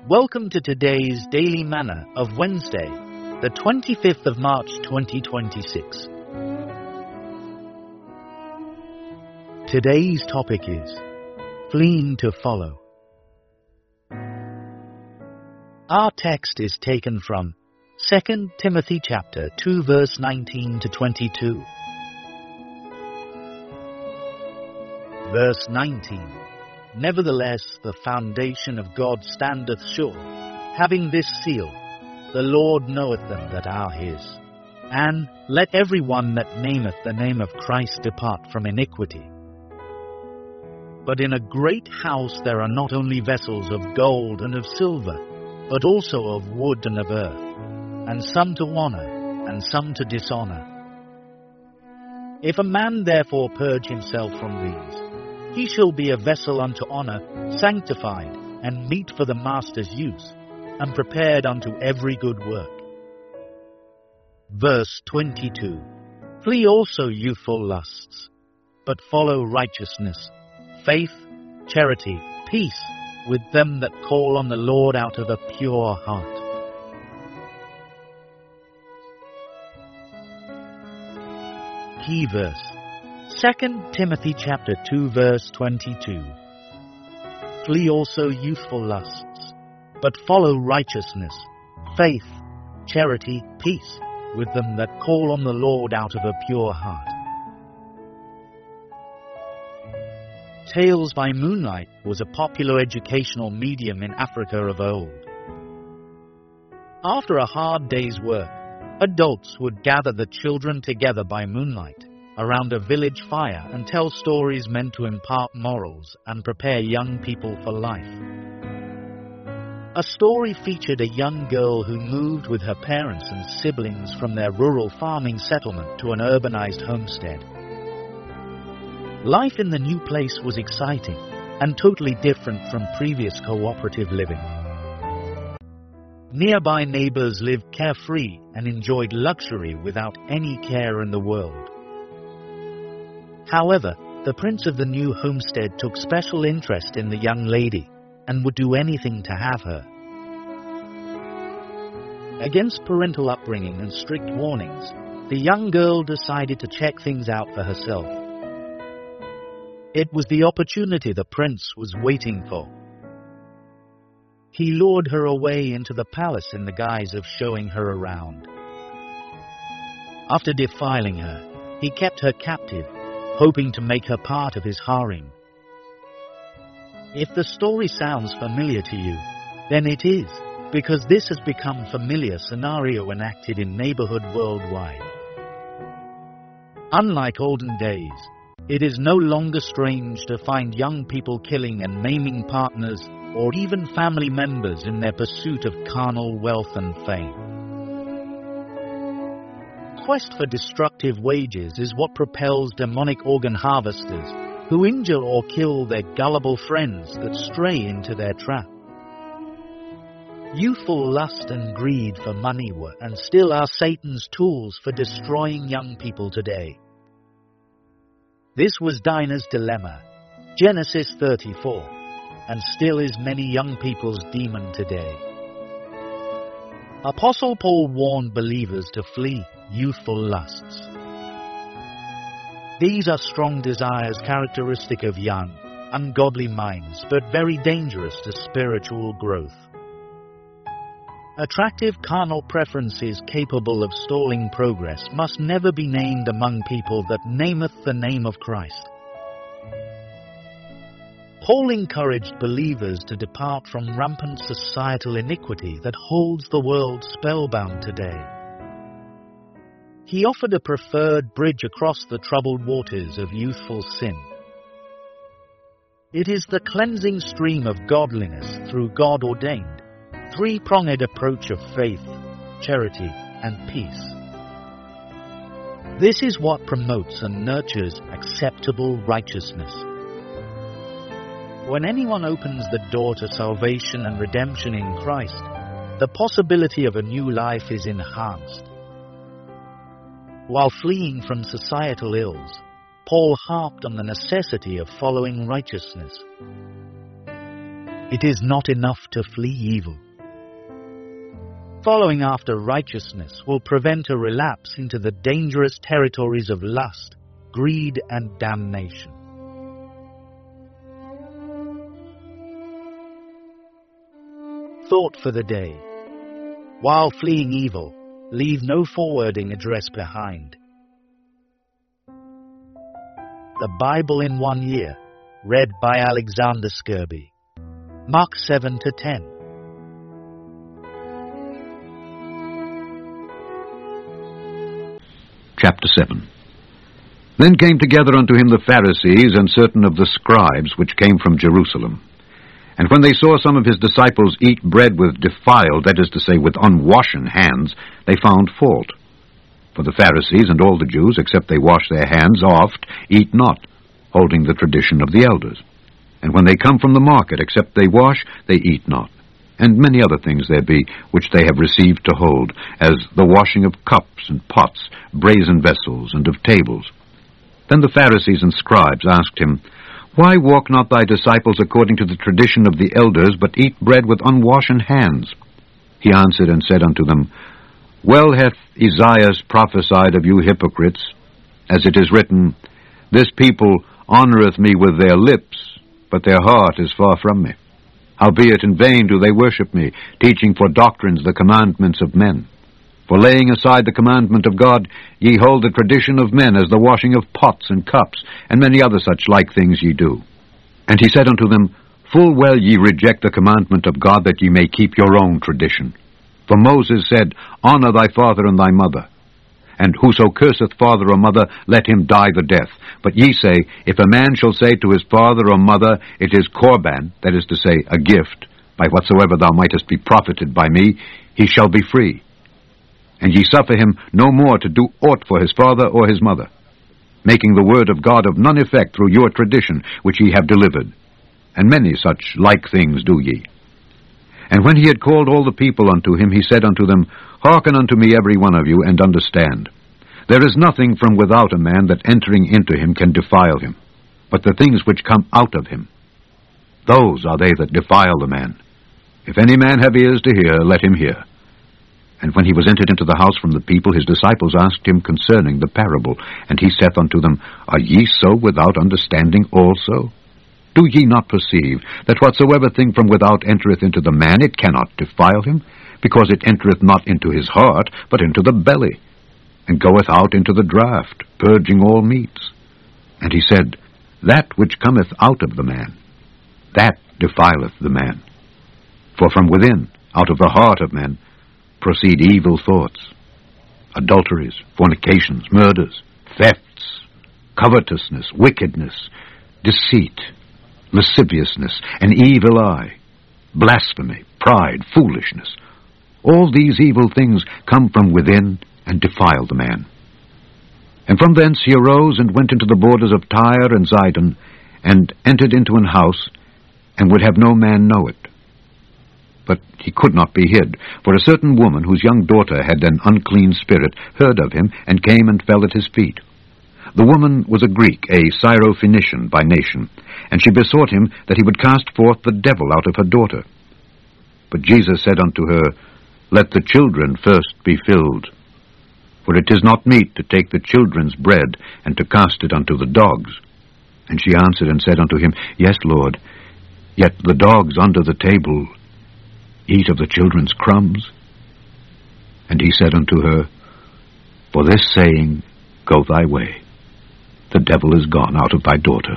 Welcome to today's Daily Manna of Wednesday, the 25th of March 2026. Today's topic is Fleeing to Follow. Our text is taken from 2 Timothy chapter 2 verse 19 to 22. Verse 19. Nevertheless, the foundation of God standeth sure, having this seal, the Lord knoweth them that are his. And let every one that nameth the name of Christ depart from iniquity. But in a great house there are not only vessels of gold and of silver, but also of wood and of earth, and some to honor, and some to dishonor. If a man therefore purge himself from these, he shall be a vessel unto honor, sanctified, and meet for the master's use, and prepared unto every good work. Verse 22. Flee also youthful lusts, but follow righteousness, faith, charity, peace, with them that call on the Lord out of a pure heart. Key verse. 2 Timothy chapter 2 verse 22. Flee also youthful lusts, but follow righteousness, faith, charity, peace, with them that call on the Lord out of a pure heart. Tales by Moonlight was a popular educational medium in Africa of old. After a hard day's work, adults would gather the children together by moonlight around a village fire and tell stories meant to impart morals and prepare young people for life. A story featured a young girl who moved with her parents and siblings from their rural farming settlement to an urbanized homestead. Life in the new place was exciting and totally different from previous cooperative living. Nearby neighbors lived carefree and enjoyed luxury without any care in the world. However, the prince of the new homestead took special interest in the young lady and would do anything to have her. Against parental upbringing and strict warnings, the young girl decided to check things out for herself. It was the opportunity the prince was waiting for. He lured her away into the palace in the guise of showing her around. After defiling her, he kept her captive, hoping to make her part of his harem. If the story sounds familiar to you, then it is, because this has become a familiar scenario enacted in neighborhood worldwide. Unlike olden days, it is no longer strange to find young people killing and maiming partners or even family members in their pursuit of carnal wealth and fame. Quest for destructive wages is what propels demonic organ harvesters who injure or kill their gullible friends that stray into their trap. Youthful lust and greed for money were and still are Satan's tools for destroying young people today. This was Dinah's dilemma, Genesis 34, and still is many young people's demon today. Apostle Paul warned believers to flee youthful lusts. These are strong desires characteristic of young, ungodly minds, but very dangerous to spiritual growth. Attractive carnal preferences capable of stalling progress must never be named among people that nameth the name of Christ. Paul encouraged believers to depart from rampant societal iniquity that holds the world spellbound today. He offered a preferred bridge across the troubled waters of youthful sin. It is the cleansing stream of godliness through God-ordained, three-pronged approach of faith, charity, and peace. This is what promotes and nurtures acceptable righteousness. When anyone opens the door to salvation and redemption in Christ, the possibility of a new life is enhanced. While fleeing from societal ills, Paul harped on the necessity of following righteousness. it is not enough to flee evil. Following after righteousness will prevent a relapse into the dangerous territories of lust, greed, and damnation. Thought for the day. While fleeing evil, leave no forwarding address behind. The Bible in 1 year, read by Alexander Skirby. Mark 7-10. Chapter 7. Then came together unto him the Pharisees and certain of the scribes which came from Jerusalem. And when they saw some of his disciples eat bread with defiled, that is to say, with unwashen hands, they found fault. For the Pharisees and all the Jews, except they wash their hands oft, eat not, holding the tradition of the elders. And when they come from the market, except they wash, they eat not. And many other things there be, which they have received to hold, as the washing of cups and pots, brazen vessels, and of tables. Then the Pharisees and scribes asked him, Why walk not thy disciples according to the tradition of the elders, but eat bread with unwashen hands? He answered and said unto them, Well hath Esaias prophesied of you hypocrites, as it is written, This people honoureth me with their lips, but their heart is far from me. Howbeit in vain do they worship me, teaching for doctrines the commandments of men. For laying aside the commandment of God, ye hold the tradition of men as the washing of pots and cups, and many other such like things ye do. And he said unto them, Full well ye reject the commandment of God, that ye may keep your own tradition. For Moses said, Honour thy father and thy mother. And whoso curseth father or mother, let him die the death. But ye say, If a man shall say to his father or mother, It is Corban, that is to say, a gift, by whatsoever thou mightest be profited by me, he shall be free. And ye suffer him no more to do aught for his father or his mother, making the word of God of none effect through your tradition, which ye have delivered. And many such like things do ye. And when he had called all the people unto him, he said unto them, Hearken unto me every one of you, and understand. There is nothing from without a man that entering into him can defile him, but the things which come out of him. Those are they that defile the man. If any man have ears to hear, let him hear. And when he was entered into the house from the people, his disciples asked him concerning the parable. And he saith unto them, Are ye so without understanding also? Do ye not perceive that whatsoever thing from without entereth into the man, it cannot defile him, because it entereth not into his heart, but into the belly, and goeth out into the draught, purging all meats? And he said, That which cometh out of the man, that defileth the man. For from within, out of the heart of men, proceed evil thoughts, adulteries, fornications, murders, thefts, covetousness, wickedness, deceit, lasciviousness, an evil eye, blasphemy, pride, foolishness. All these evil things come from within and defile the man. And from thence he arose and went into the borders of Tyre and Zidon, and entered into an house, and would have no man know it. But he could not be hid, for a certain woman whose young daughter had an unclean spirit heard of him, and came and fell at his feet. The woman was a Greek, a Syrophoenician by nation, and she besought him that he would cast forth the devil out of her daughter. But Jesus said unto her, Let the children first be filled. For it is not meet to take the children's bread, and to cast it unto the dogs. And she answered and said unto him, Yes, Lord, yet the dogs under the table eat of the children's crumbs. And he said unto her, For this saying, go thy way. The devil is gone out of thy daughter.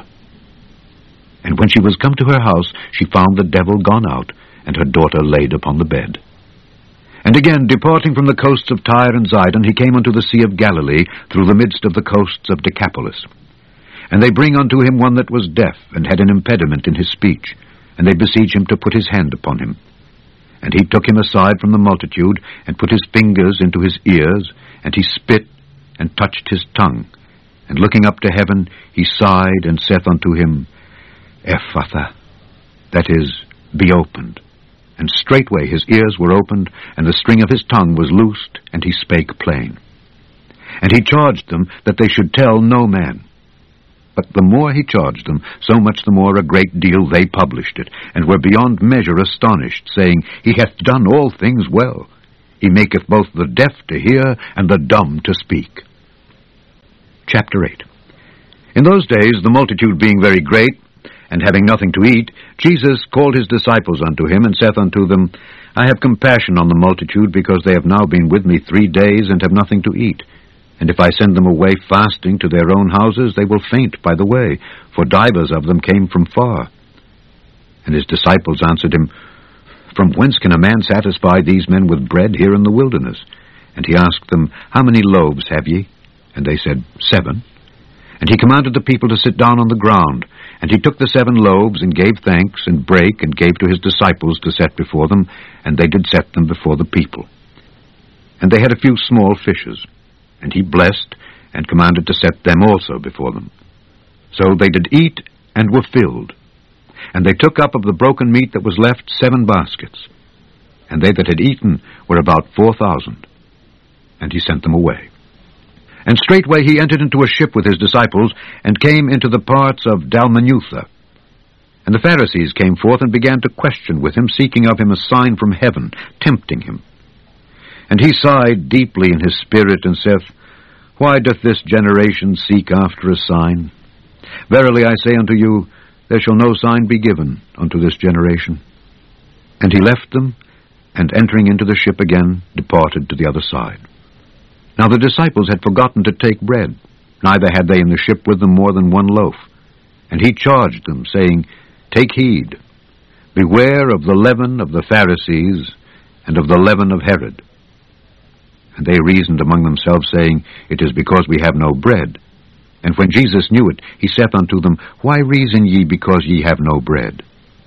And when she was come to her house, she found the devil gone out, and her daughter laid upon the bed. And again, departing from the coasts of Tyre and Zidon, he came unto the sea of Galilee, through the midst of the coasts of Decapolis. And they bring unto him one that was deaf, and had an impediment in his speech, and they beseech him to put his hand upon him. And he took him aside from the multitude, and put his fingers into his ears, and he spit, and touched his tongue. And looking up to heaven, he sighed, and saith unto him, Ephphatha, that is, be opened. And straightway his ears were opened, and the string of his tongue was loosed, and he spake plain. And he charged them that they should tell no man. But the more he charged them, so much the more a great deal they published it, and were beyond measure astonished, saying, He hath done all things well. He maketh both the deaf to hear, and the dumb to speak. Chapter 8. In those days, the multitude being very great, and having nothing to eat, Jesus called his disciples unto him, and saith unto them, I have compassion on the multitude, because they have now been with me 3 days, and have nothing to eat. And if I send them away fasting to their own houses, they will faint by the way, for divers of them came from far. And his disciples answered him, From whence can a man satisfy these men with bread here in the wilderness? And he asked them, How many loaves have ye? And they said, 7. And he commanded the people to sit down on the ground. And he took the 7 loaves, and gave thanks, and brake, and gave to his disciples to set before them, and they did set them before the people. And they had a few small fishes. And he blessed, and commanded to set them also before them. So they did eat, and were filled. And they took up of the broken meat that was left 7 baskets. And they that had eaten were about 4,000. And he sent them away. And straightway he entered into a ship with his disciples, and came into the parts of Dalmanutha. And the Pharisees came forth, and began to question with him, seeking of him a sign from heaven, tempting him. And he sighed deeply in his spirit, and saith, Why doth this generation seek after a sign? Verily I say unto you, there shall no sign be given unto this generation. And he left them, and entering into the ship again, departed to the other side. Now the disciples had forgotten to take bread, neither had they in the ship with them more than 1 loaf. And he charged them, saying, Take heed, beware of the leaven of the Pharisees, and of the leaven of Herod. And they reasoned among themselves, saying, It is because we have no bread. And when Jesus knew it, he saith unto them, Why reason ye because ye have no bread?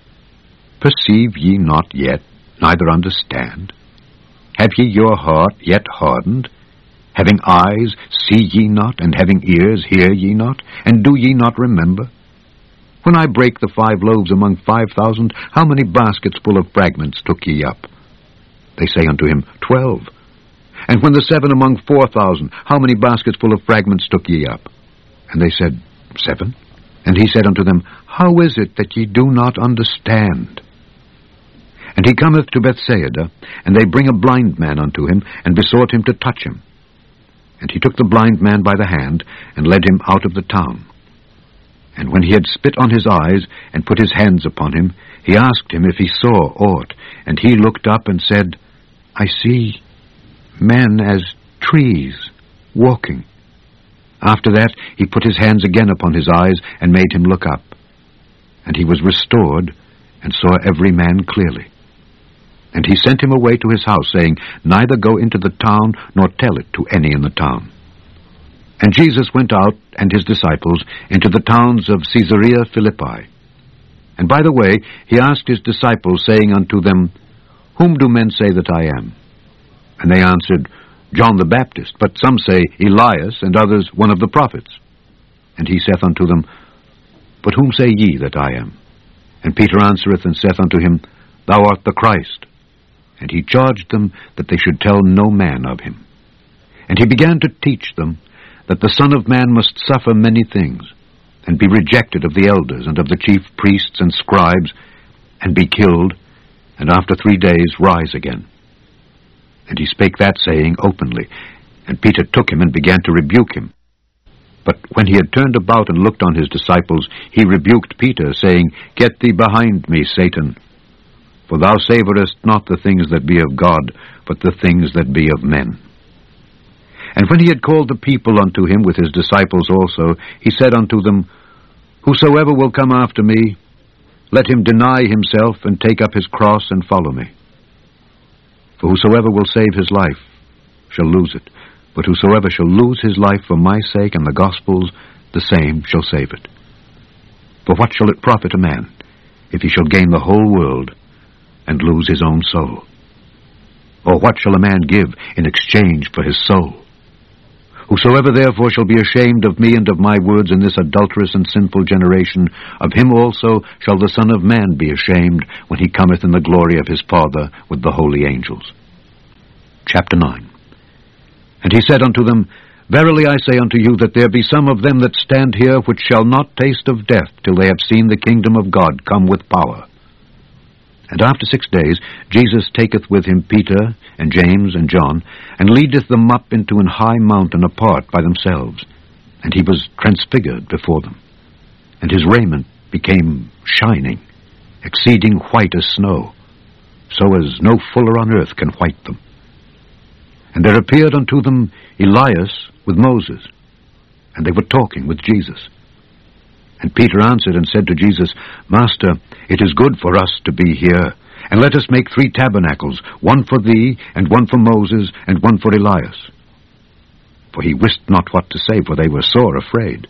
Perceive ye not yet, neither understand? Have ye your heart yet hardened? Having eyes, see ye not, and having ears, hear ye not, and do ye not remember? When I brake the 5 loaves among 5,000, how many baskets full of fragments took ye up? They say unto him, 12. And when the 7 among 4,000, how many baskets full of fragments took ye up? And they said, 7. And he said unto them, How is it that ye do not understand? And he cometh to Bethsaida, and they bring a blind man unto him, and besought him to touch him. And he took the blind man by the hand, and led him out of the town. And when he had spit on his eyes, and put his hands upon him, he asked him if he saw aught. And he looked up and said, I see men as trees, walking. After that he put his hands again upon his eyes, and made him look up. And he was restored, and saw every man clearly. And he sent him away to his house, saying, Neither go into the town, nor tell it to any in the town. And Jesus went out, and his disciples, into the towns of Caesarea Philippi. And by the way he asked his disciples, saying unto them, Whom do men say that I am? And they answered, John the Baptist, but some say Elias, and others one of the prophets. And he saith unto them, But whom say ye that I am? And Peter answereth and saith unto him, Thou art the Christ. And he charged them that they should tell no man of him. And he began to teach them that the Son of Man must suffer many things, and be rejected of the elders and of the chief priests and scribes, and be killed, and after 3 days rise again. And he spake that saying openly. And Peter took him and began to rebuke him. But when he had turned about and looked on his disciples, he rebuked Peter, saying, Get thee behind me, Satan. For thou savorest not the things that be of God, but the things that be of men. And when he had called the people unto him with his disciples also, he said unto them, Whosoever will come after me, let him deny himself, and take up his cross, and follow me. For whosoever will save his life shall lose it, but whosoever shall lose his life for my sake and the gospel's, the same shall save it. For what shall it profit a man, if he shall gain the whole world, and lose his own soul? Or what shall a man give in exchange for his soul? Whosoever therefore shall be ashamed of me and of my words in this adulterous and sinful generation, of him also shall the Son of Man be ashamed, when he cometh in the glory of his Father with the holy angels. Chapter 9. And he said unto them, Verily I say unto you, that there be some of them that stand here which shall not taste of death till they have seen the kingdom of God come with power. And after 6 days Jesus taketh with him Peter, and James, and John, and leadeth them up into an high mountain apart by themselves. And he was transfigured before them. And his raiment became shining, exceeding white as snow, so as no fuller on earth can white them. And there appeared unto them Elias with Moses, and they were talking with Jesus. And Peter answered and said to Jesus, Master, it is good for us to be here, and let us make 3 tabernacles, one for thee, and one for Moses, and one for Elias. For he wist not what to say, for they were sore afraid.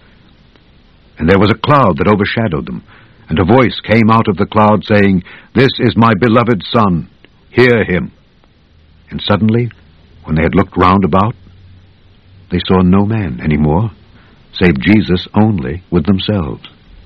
And there was a cloud that overshadowed them, and a voice came out of the cloud, saying, This is my beloved Son, hear him. And suddenly, when they had looked round about, they saw no man any more, save Jesus only with themselves.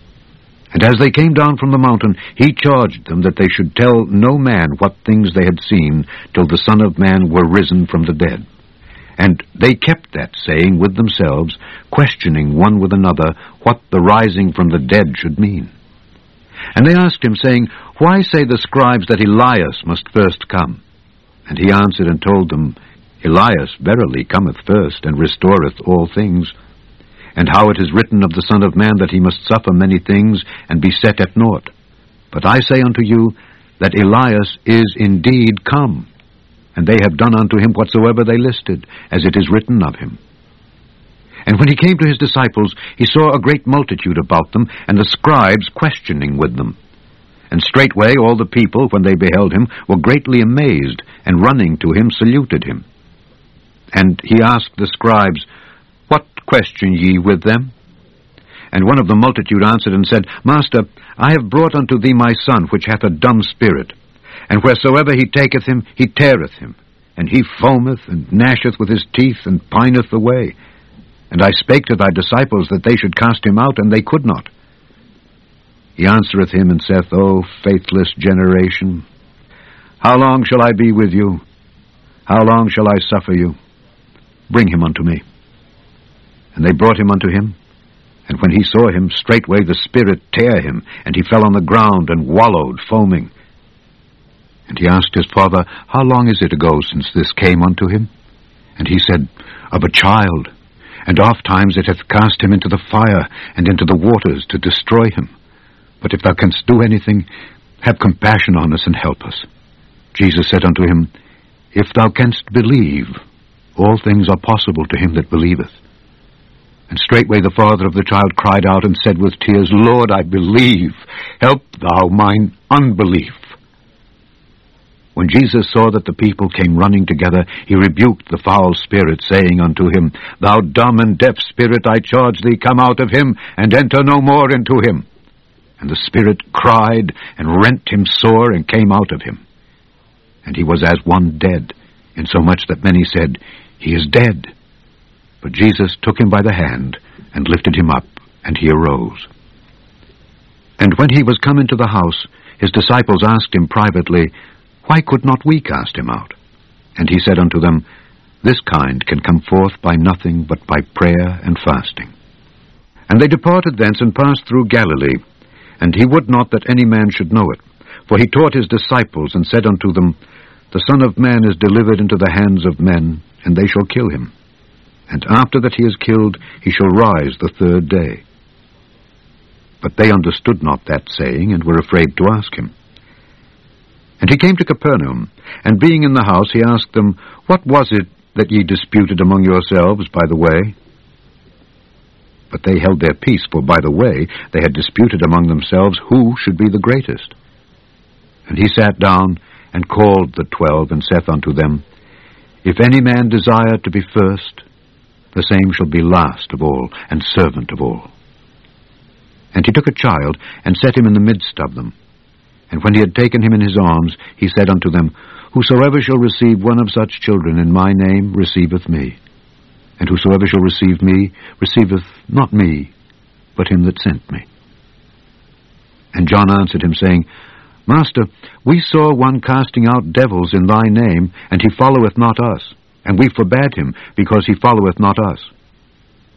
And as they came down from the mountain, he charged them that they should tell no man what things they had seen, till the Son of Man were risen from the dead. And they kept that saying with themselves, questioning one with another what the rising from the dead should mean. And they asked him, saying, Why say the scribes that Elias must first come? And he answered and told them, Elias verily cometh first, and restoreth all things. And how it is written of the Son of Man that he must suffer many things, and be set at naught. But I say unto you, that Elias is indeed come, and they have done unto him whatsoever they listed, as it is written of him. And when he came to his disciples, he saw a great multitude about them, and the scribes questioning with them. And straightway all the people, when they beheld him, were greatly amazed, and running to him saluted him. And he asked the scribes, What question ye with them? And one of the multitude answered and said, Master, I have brought unto thee my son, which hath a dumb spirit. And wheresoever he taketh him, he teareth him. And he foameth, and gnasheth with his teeth, and pineth away. And I spake to thy disciples that they should cast him out, and they could not. He answereth him, and saith, O faithless generation, how long shall I be with you? How long shall I suffer you? Bring him unto me. And they brought him unto him. And when he saw him, straightway the spirit tare him, and he fell on the ground, and wallowed, foaming. And he asked his father, How long is it ago since this came unto him? And he said, Of a child, and oft times it hath cast him into the fire, and into the waters, to destroy him. But if thou canst do anything, have compassion on us, and help us. Jesus said unto him, If thou canst believe, all things are possible to him that believeth. And straightway the father of the child cried out, and said with tears, Lord, I believe, help thou mine unbelief. When Jesus saw that the people came running together, he rebuked the foul spirit, saying unto him, Thou dumb and deaf spirit, I charge thee, come out of him, and enter no more into him. And the spirit cried, and rent him sore, and came out of him. And he was as one dead, insomuch that many said, He is dead. But Jesus took him by the hand, and lifted him up, and he arose. And when he was come into the house, his disciples asked him privately, Why could not we cast him out? And he said unto them, This kind can come forth by nothing but by prayer and fasting. And they departed thence, and passed through Galilee. And he would not that any man should know it. For he taught his disciples, and said unto them, The Son of Man is delivered into the hands of men, and they shall kill him. And after that he is killed, he shall rise the 3rd day. But they understood not that saying, and were afraid to ask him. And he came to Capernaum, and being in the house, he asked them, What was it that ye disputed among yourselves by the way? But they held their peace, for by the way they had disputed among themselves who should be the greatest. And he sat down, and called the 12, and saith unto them, If any man desire to be first, the same shall be last of all, and servant of all. And he took a child, and set him in the midst of them. And when he had taken him in his arms, he said unto them, Whosoever shall receive one of such children in my name receiveth me. And whosoever shall receive me receiveth not me, but him that sent me. And John answered him, saying, Master, we saw one casting out devils in thy name, and he followeth not us. And we forbade him, because he followeth not us.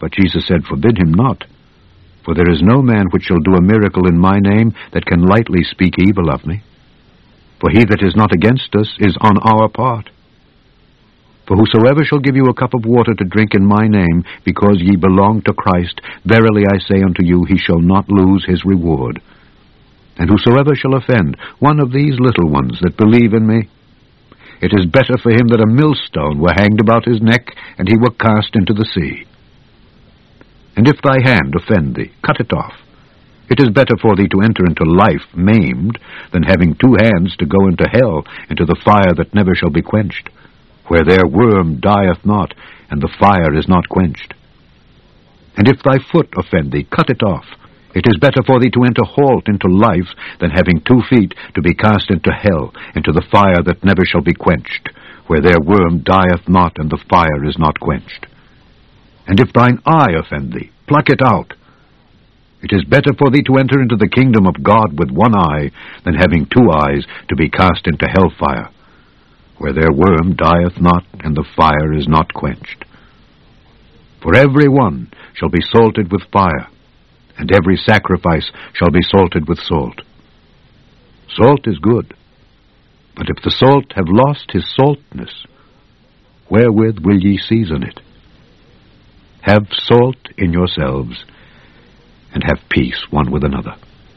But Jesus said, Forbid him not. For there is no man which shall do a miracle in my name that can lightly speak evil of me. For he that is not against us is on our part. For whosoever shall give you a cup of water to drink in my name, because ye belong to Christ, verily I say unto you, he shall not lose his reward. And whosoever shall offend one of these little ones that believe in me, it is better for him that a millstone were hanged about his neck, and he were cast into the sea. And if thy hand offend thee, cut it off. It is better for thee to enter into life maimed, than having 2 hands to go into hell, into the fire that never shall be quenched, where their worm dieth not, and the fire is not quenched. And if thy foot offend thee, cut it off. It is better for thee to enter halt into life, than having 2 feet to be cast into hell, into the fire that never shall be quenched, where their worm dieth not, and the fire is not quenched. And if thine eye offend thee, pluck it out. It is better for thee to enter into the kingdom of God with 1 eye, than having 2 eyes to be cast into hellfire, where their worm dieth not, and the fire is not quenched. For every one shall be salted with fire, and every sacrifice shall be salted with salt. Salt is good, but if the salt have lost his saltness, wherewith will ye season it? Have salt in yourselves, and have peace one with another.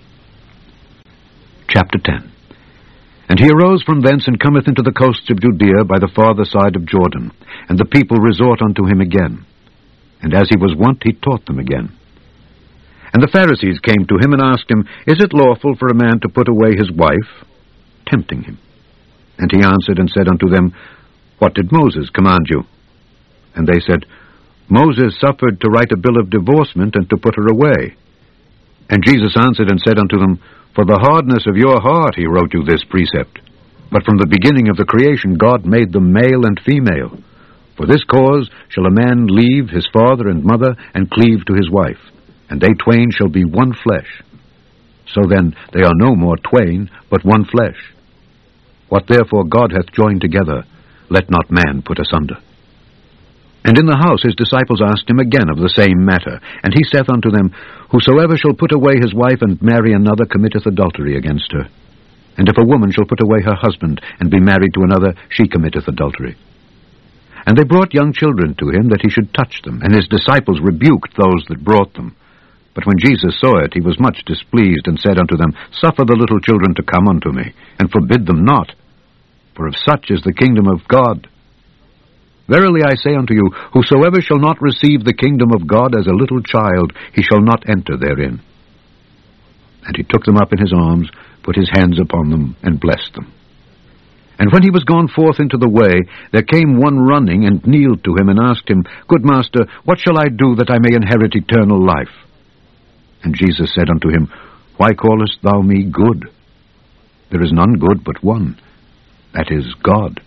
Chapter 10. And he arose from thence, and cometh into the coasts of Judea by the farther side of Jordan. And the people resort unto him again. And as he was wont, he taught them again. And the Pharisees came to him, and asked him, Is it lawful for a man to put away his wife? Tempting him. And he answered and said unto them, What did Moses command you? And they said, Moses suffered to write a bill of divorcement, and to put her away. And Jesus answered and said unto them, For the hardness of your heart he wrote you this precept. But from the beginning of the creation God made them male and female. For this cause shall a man leave his father and mother, and cleave to his wife, and they twain shall be one flesh. So then they are no more twain, but one flesh. What therefore God hath joined together, let not man put asunder. And in the house his disciples asked him again of the same matter. And he saith unto them, Whosoever shall put away his wife, and marry another, committeth adultery against her. And if a woman shall put away her husband, and be married to another, she committeth adultery. And they brought young children to him, that he should touch them. And his disciples rebuked those that brought them. But when Jesus saw it, he was much displeased, and said unto them, Suffer the little children to come unto me, and forbid them not. For of such is the kingdom of God. Verily I say unto you, whosoever shall not receive the kingdom of God as a little child, he shall not enter therein. And he took them up in his arms, put his hands upon them, and blessed them. And when he was gone forth into the way, there came one running, and kneeled to him, and asked him, Good master, what shall I do that I may inherit eternal life? And Jesus said unto him, Why callest thou me good? There is none good but one, that is God.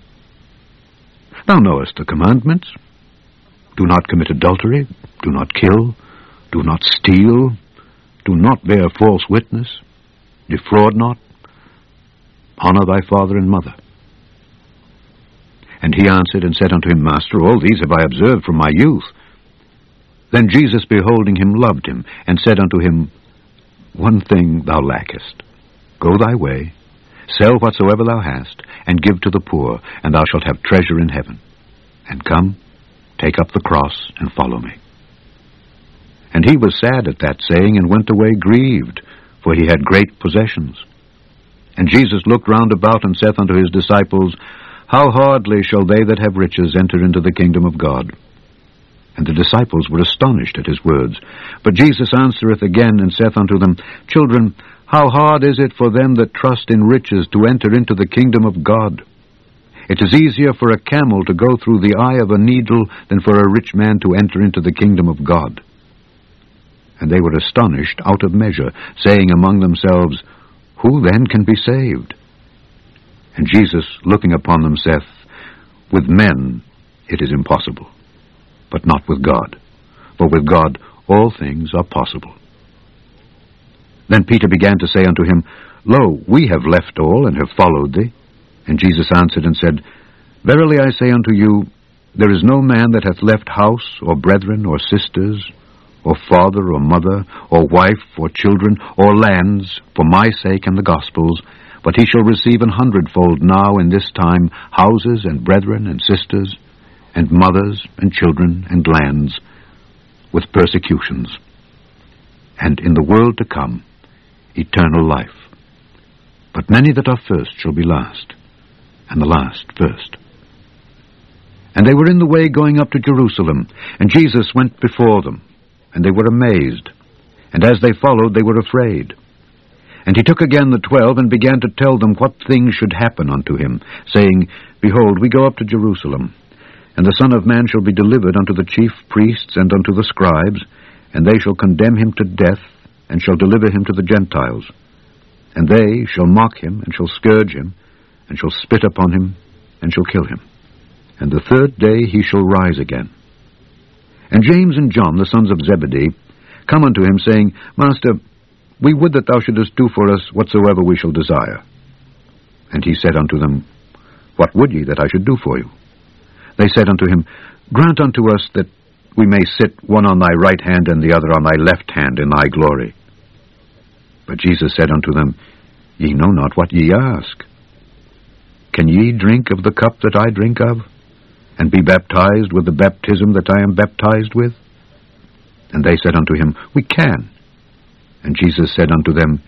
Thou knowest the commandments. Do not commit adultery, do not kill, do not steal, do not bear false witness, defraud not, honor thy father and mother. And he answered and said unto him, Master, all these have I observed from my youth. Then Jesus, beholding him, loved him, and said unto him, One thing thou lackest. Go thy way, sell whatsoever thou hast, and give to the poor, and thou shalt have treasure in heaven. And come, take up the cross, and follow me. And he was sad at that saying, and went away grieved, for he had great possessions. And Jesus looked round about, and saith unto his disciples, How hardly shall they that have riches enter into the kingdom of God? And the disciples were astonished at his words. But Jesus answereth again, and saith unto them, Children, how hard is it for them that trust in riches to enter into the kingdom of God? It is easier for a camel to go through the eye of a needle than for a rich man to enter into the kingdom of God. And they were astonished out of measure, saying among themselves, Who then can be saved? And Jesus, looking upon them, saith, With men it is impossible, but not with God. For with God all things are possible. Then Peter began to say unto him, Lo, we have left all, and have followed thee. And Jesus answered and said, Verily I say unto you, There is no man that hath left house, or brethren, or sisters, or father, or mother, or wife, or children, or lands, for my sake and the gospel's, but he shall receive 100-fold now in this time houses, and brethren, and sisters, and mothers, and children, and lands, with persecutions, and in the world to come eternal life. But many that are first shall be last, and the last first. And they were in the way going up to Jerusalem, and Jesus went before them, and they were amazed, and as they followed they were afraid. And he took again the 12, and began to tell them what things should happen unto him, saying, Behold, we go up to Jerusalem, and the Son of Man shall be delivered unto the chief priests and unto the scribes, and they shall condemn him to death, and shall deliver him to the Gentiles. And they shall mock him, and shall scourge him, and shall spit upon him, and shall kill him. And the third day he shall rise again. And James and John, the sons of Zebedee, come unto him, saying, Master, we would that thou shouldest do for us whatsoever we shall desire. And he said unto them, What would ye that I should do for you? They said unto him, Grant unto us that we may sit one on thy right hand and the other on thy left hand in thy glory. But Jesus said unto them, Ye know not what ye ask. Can ye drink of the cup that I drink of, and be baptized with the baptism that I am baptized with? And they said unto him, We can. And Jesus said unto them,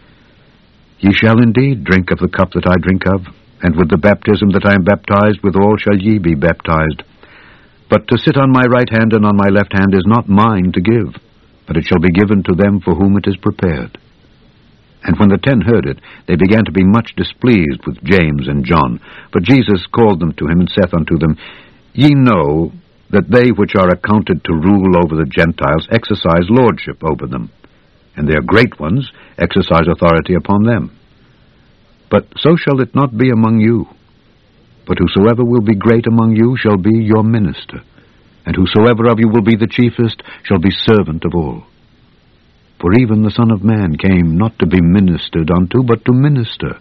Ye shall indeed drink of the cup that I drink of, and with the baptism that I am baptized withal shall ye be baptized. But to sit on my right hand and on my left hand is not mine to give, but it shall be given to them for whom it is prepared. And when the 10 heard it, they began to be much displeased with James and John. But Jesus called them to him, and saith unto them, Ye know that they which are accounted to rule over the Gentiles exercise lordship over them, and their great ones exercise authority upon them. But so shall it not be among you. But whosoever will be great among you shall be your minister, and whosoever of you will be the chiefest shall be servant of all. For even the Son of Man came not to be ministered unto, but to minister,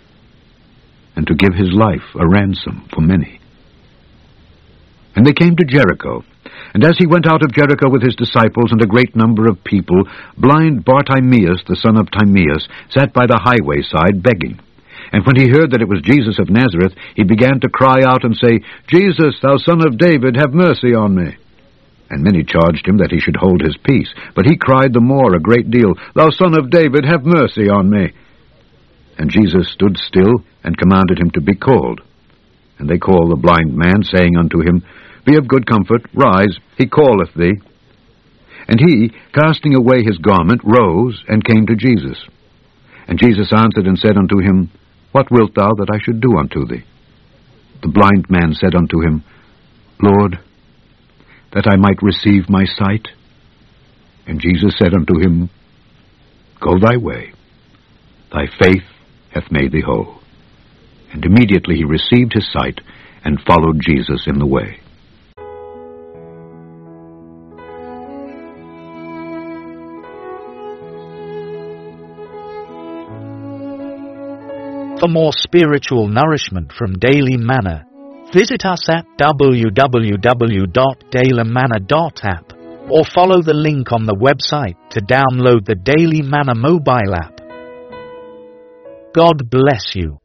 and to give his life a ransom for many. And they came to Jericho. And as he went out of Jericho with his disciples and a great number of people, blind Bartimaeus, the son of Timaeus, sat by the highway side begging. And when he heard that it was Jesus of Nazareth, he began to cry out and say, Jesus, thou son of David, have mercy on me. And many charged him that he should hold his peace. But he cried the more a great deal, Thou son of David, have mercy on me. And Jesus stood still, and commanded him to be called. And they called the blind man, saying unto him, Be of good comfort, rise, he calleth thee. And he, casting away his garment, rose, and came to Jesus. And Jesus answered and said unto him, What wilt thou that I should do unto thee? The blind man said unto him, Lord, that I might receive my sight. And Jesus said unto him, Go thy way, thy faith hath made thee whole. And immediately he received his sight, and followed Jesus in the way. For more spiritual nourishment from Daily Manna, visit us at www.dailymanna.app or follow the link on the website to download the Daily Manna mobile app. God bless you.